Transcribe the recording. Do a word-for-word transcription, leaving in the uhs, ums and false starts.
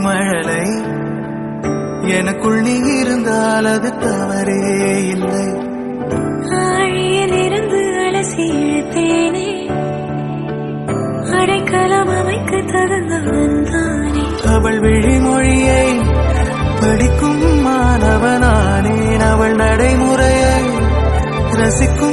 மழலை எனக்குள் நீ இருந்தால் அது தவறே இல்லை. ஆழியில் இருந்து அலசி இழுத்தேனே அடைக்கலம் அமைக்க தகுந்தவன் தானே. அவள் விழிமொழியை படிக்கும் மாணவனானேன், அவள் நடைமுறையை ரசிக்கும்